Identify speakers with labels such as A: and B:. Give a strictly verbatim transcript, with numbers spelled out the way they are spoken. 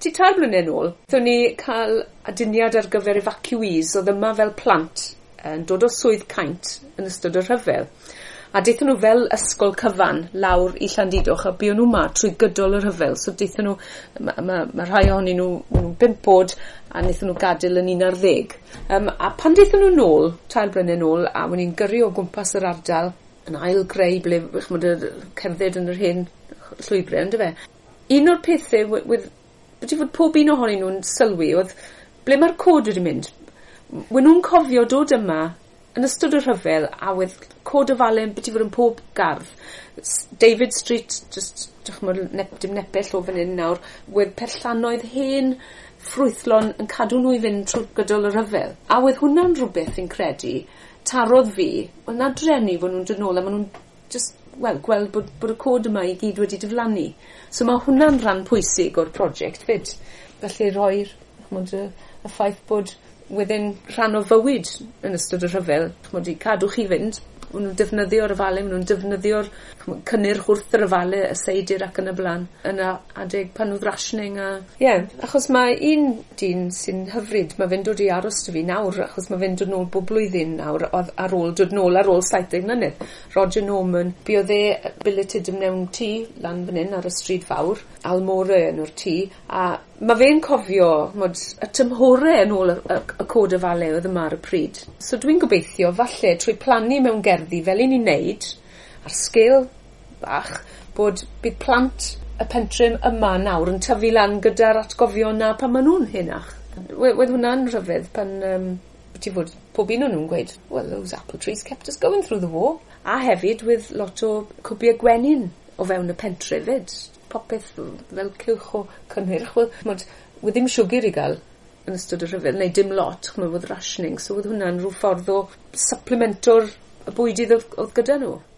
A: ti tair blynedd yn ôl, thwn ni cael aduniad ar gyfer evacuees, oedd yma fel plant yn dod o swydd caint yn ystod y rhyfel. A deithon nhw fel ysgol cyfan lawr i Llandudwch, a buon nhw ma trwy gydol y rhyfel. So deithon nhw, mae ma, ma rhai ohonyn nhw, nhw bimp bod, a wnaethon nhw gadael yn un ar ddeg. Um, a pan deithon nhw nôl, tair blynedd nôl, a wna'n ni'n gyrru o gwmpas yr ardal, yn ail greu ble chmod yr cerdded yn yr hyn llwybrau, ynddo fe. Un o'r pethau, wedi fod pob un ohonyn nhw'n sylwi, oedd ble mae'r cod wedi mynd. Wyn nhw'n cofio dod yma yn ystod y rhyfel, a wedd cod y falen beth i fod yn pob gardd. David Street, just, dychmod, nep, dim nepell o fan hyn nawr, wedd perllanoedd hen ffrwythlon yn cadw nhw i fynd trwy gydol y rhyfel. A wedd hwnna'n rhywbeth fi'n credu, tarodd fi, oedd na drenu fod nhw'n dod nôl, a maen nhw'n just, wel, gweld bod, bod y cod yma i gyd wedi diflannu. So mae hwnna'n rhan pwysig o'r prosiect fyd. Felly roi'r y, y ffaith bod wedyn rhan o fywyd yn ystod y rhyfel, chmod i cadw chi fynd, maen nhw'n defnyddio'r yfalu, maen nhw'n defnyddio'r cynnyrch wrth yr yfalu, y seidir ac yn y blaen, yn y adeg pan nhw'n rationing. A... Ie, yeah, achos mae un dyn sy'n hyfryd, mae fe'n dod i aros dy fi nawr, achos mae fe'n dod nôl bob blwyddyn nawr, ar ôl, dod nôl ar ôl saithdeg mlynedd. Roger Norman, buodd e billeted mewn tŷ lan fan hyn ar y stryd fawr, Almora yn o'r tŷ, a mae fe'n cofio mod, y tymhorau yn ôl y, y, y cod y fale oedd yma ar y pryd. So dwi'n gobeithio, falle, trwy plannu mewn gerddi fel un i'n neud, ar sgil bach, bod bydd plant y pentrym yma nawr yn tyfu lan gyda'r atgofion na pan maen nhw'n henach. Wedd hwnna'n rhyfedd pan, um, ti fod, pob un o'n nhw'n gweud, well, those apple trees kept us going through the war. A hefyd, with lot o cwbiau gwenyn o fewn y pentre fyd. Popeth fel cylch o cynnyrch. Wel, wedd ddim siwgr i gael yn ystod y rhyfel, neu dim lot, chmod, oedd rationing. So wedd hwnna'n rhyw ffordd o supplemento'r y bwydydd oedd gyda nhw.